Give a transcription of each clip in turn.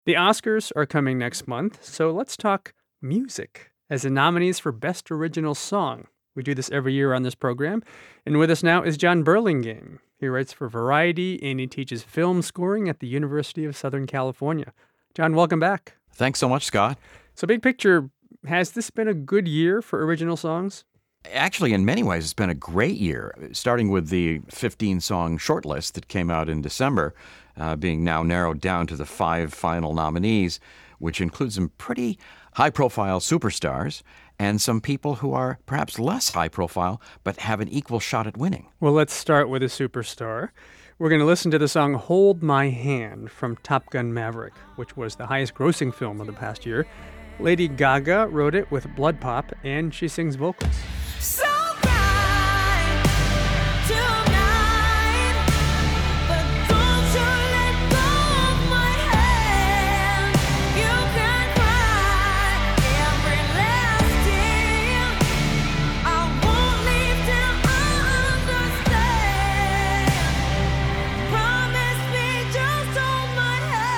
The Oscars are coming next month, so let's talk music as the nominees for Best Original Song. We do this every year on this program. And with us now is John Burlingame. He writes for Variety and he teaches film scoring at the University of Southern California. John, welcome back. Thanks so much, Scott. So big picture, has this been a good year for original songs? Actually, in many ways, it's been a great year, starting with the 15-song shortlist that came out in December, being now narrowed down to the 5 final nominees, which includes some pretty high-profile superstars and some people who are perhaps less high-profile but have an equal shot at winning. Well, let's start with a superstar. We're going to listen to the song Hold My Hand from Top Gun Maverick, which was the highest-grossing film of the past year. Lady Gaga wrote it with Blood Pop, and she sings vocals. So bright tonight, but don't you let go of my hand. You can cry every last tear. I won't leave till I understand. Promise me, just hold my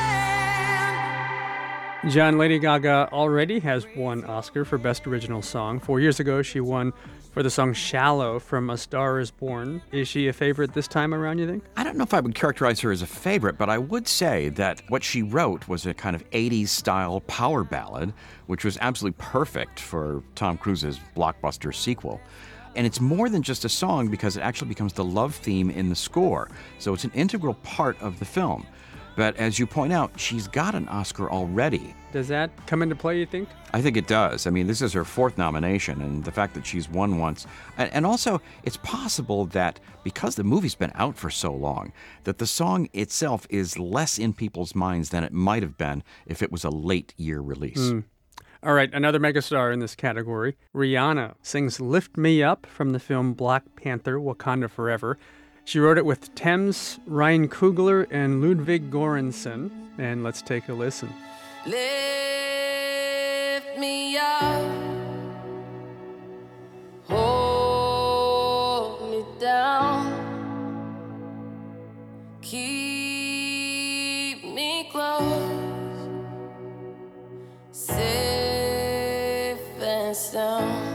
hand. John, Lady Gaga already has won Oscar for Best Original Song. 4 years ago, she won for the song Shallow from A Star Is Born. Is she a favorite this time around, you think? I don't know if I would characterize her as a favorite, but I would say that what she wrote was a kind of 80s-style power ballad, which was absolutely perfect for Tom Cruise's blockbuster sequel. And it's more than just a song because it actually becomes the love theme in the score, so it's an integral part of the film. But as you point out, she's got an Oscar already. Does that come into play, you think? I think it does. I mean, this is her 4th nomination, and the fact that she's won once. And also, it's possible that because the movie's been out for so long, that the song itself is less in people's minds than it might have been if it was a late-year release. All right, another megastar in this category. Rihanna sings Lift Me Up from the film Black Panther, Wakanda Forever. She wrote it with Thames, Ryan Coogler, and Ludwig Göransson. And let's take a listen. Lift me up, hold me down, keep me close, safe and sound.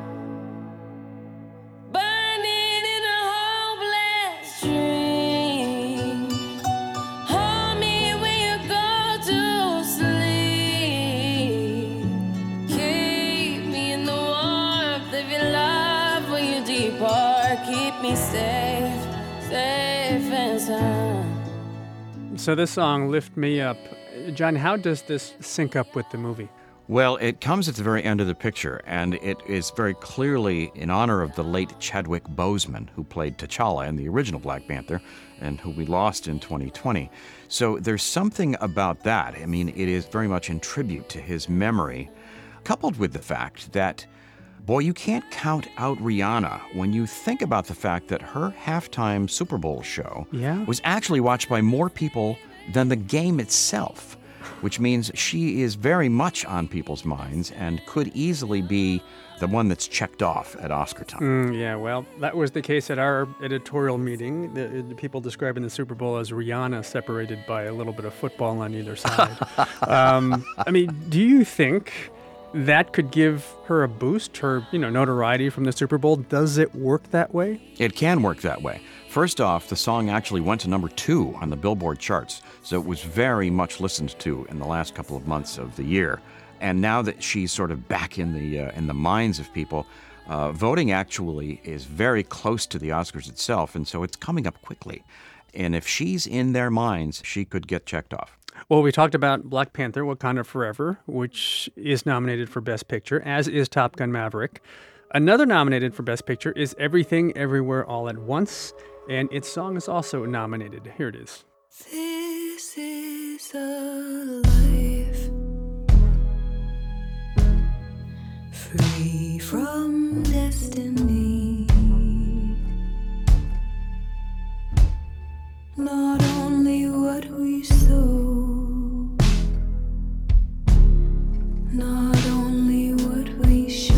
Burning in a hopeless dream. Hold me when you go to sleep. Keep me in the warmth of your love when you depart. Keep me safe, safe and sound. So this song, Lift Me Up, John, how does this sync up with the movie? Well, it comes at the very end of the picture, and it is very clearly in honor of the late Chadwick Boseman, who played T'Challa in the original Black Panther, and who we lost in 2020. So there's something about that. I mean, it is very much in tribute to his memory, coupled with the fact that, boy, you can't count out Rihanna when you think about the fact that her halftime Super Bowl show was actually watched by more people than the game itself, which means she is very much on people's minds and could easily be the one that's checked off at Oscar time. Yeah, well, that was the case at our editorial meeting. The people describing the Super Bowl as Rihanna separated by a little bit of football on either side. I mean, do you think that could give her a boost, her notoriety from the Super Bowl? Does it work that way? It can work that way. First off, the song actually went to number 2 on the Billboard charts, so it was very much listened to in the last couple of months of the year. And now that she's sort of back in the minds of people, voting actually is very close to the Oscars itself, and so it's coming up quickly. And if she's in their minds, she could get checked off. Well, we talked about Black Panther, Wakanda Forever, which is nominated for Best Picture, as is Top Gun Maverick. Another nominated for Best Picture is Everything Everywhere All at Once, and its song is also nominated. Here it is. This is a life free from destiny. Not only what we sow, not only what we show.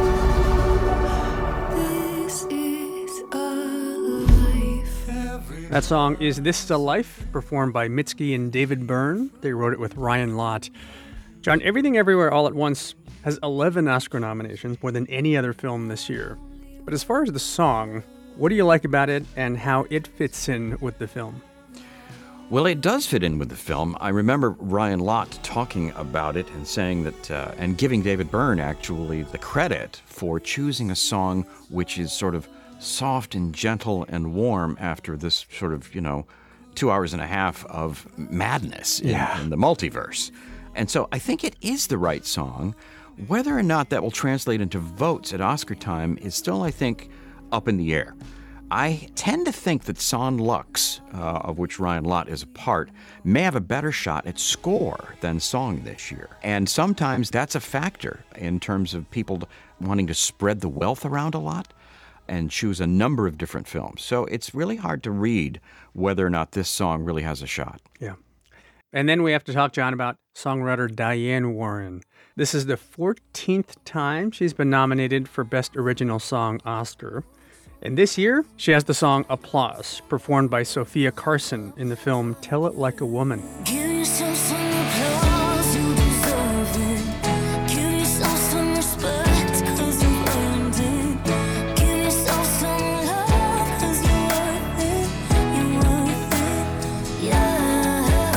This is a life That song is This Is a Life, performed by Mitski and David Byrne. They wrote it with Ryan Lott. John, Everything Everywhere All at Once has 11 Oscar nominations, more than any other film this year. But as far as the song, what do you like about it and how it fits in with the film? Well, it does fit in with the film. I remember Ryan Lott talking about it and saying that, and giving David Byrne actually the credit for choosing a song which is sort of soft and gentle and warm after this sort of, 2 hours and a half of madness in the multiverse. And so I think it is the right song. Whether or not that will translate into votes at Oscar time is still, I think, up in the air. I tend to think that Son Lux, of which Ryan Lott is a part, may have a better shot at score than song this year. And sometimes that's a factor in terms of people wanting to spread the wealth around a lot and choose a number of different films. So it's really hard to read whether or not this song really has a shot. Yeah. And then we have to talk, John, about songwriter Diane Warren. This is the 14th time she's been nominated for Best Original Song Oscar. And this year, she has the song Applause, performed by Sophia Carson in the film Tell It Like a Woman. Give yourself some applause, you deserve it. Give yourself some respect, 'cause you've earned it. Give yourself some love, 'cause you're worth it. You're worth it, yeah.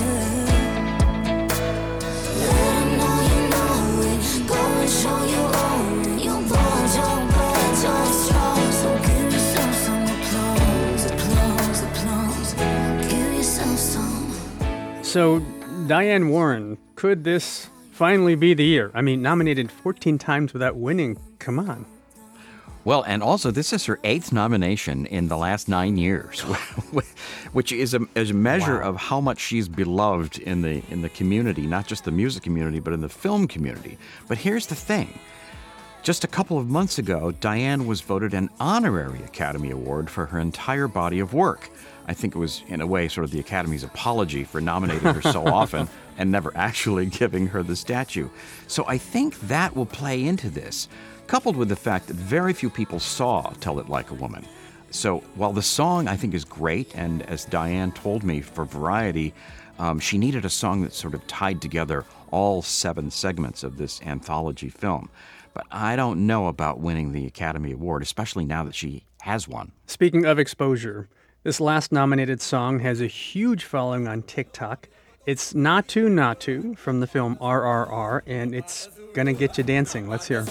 Let 'em know you know it. Go and show you own it. You're bold, you're strong. So give yourself some applause, applause, applause. Give yourself some. So, Diane Warren, could this finally be the year? I mean, nominated 14 times without winning. Come on. Well, and also this is her 8th nomination in the last 9 years, which is a measure of how much she's beloved in the community, not just the music community, but in the film community. But here's the thing. Just a couple of months ago, Diane was voted an honorary Academy Award for her entire body of work. I think it was, in a way, sort of the Academy's apology for nominating her so often and never actually giving her the statue. So I think that will play into this, coupled with the fact that very few people saw Tell It Like a Woman. So while the song, I think, is great, and as Diane told me for Variety, she needed a song that sort of tied together all 7 segments of this anthology film. But I don't know about winning the Academy Award, especially now that she has one. Speaking of exposure, this last nominated song has a huge following on TikTok. It's Not To from the film RRR, and it's gonna get you dancing. Let's hear.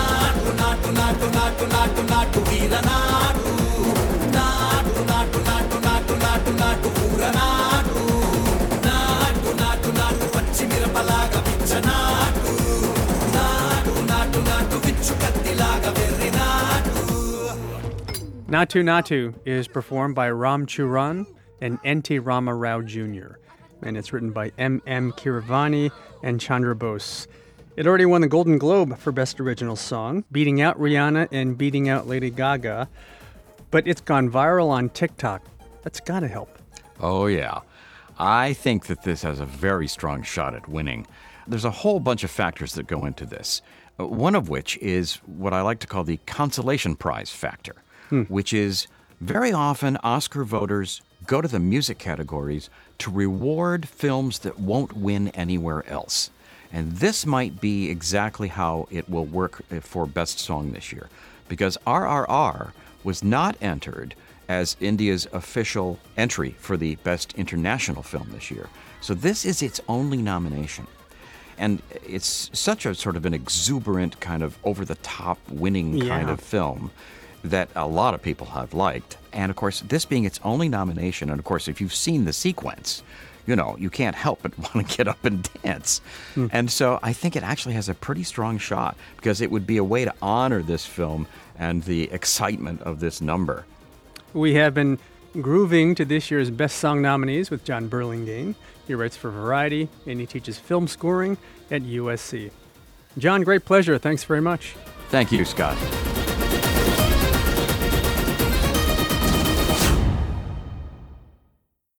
Natu is performed by Ram Charan and N.T. Rama Rao Jr., and it's written by M.M. Kiravani and Chandra Bose. It already won the Golden Globe for Best Original Song, beating out Rihanna and beating out Lady Gaga, but it's gone viral on TikTok. That's gotta help. Oh, yeah. I think that this has a very strong shot at winning. There's a whole bunch of factors that go into this, one of which is what I like to call the consolation prize factor. Which is very often Oscar voters go to the music categories to reward films that won't win anywhere else. And this might be exactly how it will work for Best Song this year. Because RRR was not entered as India's official entry for the Best International Film this year. So this is its only nomination. And it's such a sort of an exuberant kind of over-the-top winning kind of film that a lot of people have liked. And of course, this being its only nomination, and of course, if you've seen the sequence, you can't help but want to get up and dance. And so I think it actually has a pretty strong shot because it would be a way to honor this film and the excitement of this number. We have been grooving to this year's Best Song nominees with John Burlingame. He writes for Variety, and he teaches film scoring at USC. John, great pleasure. Thanks very much. Thank you, Scott.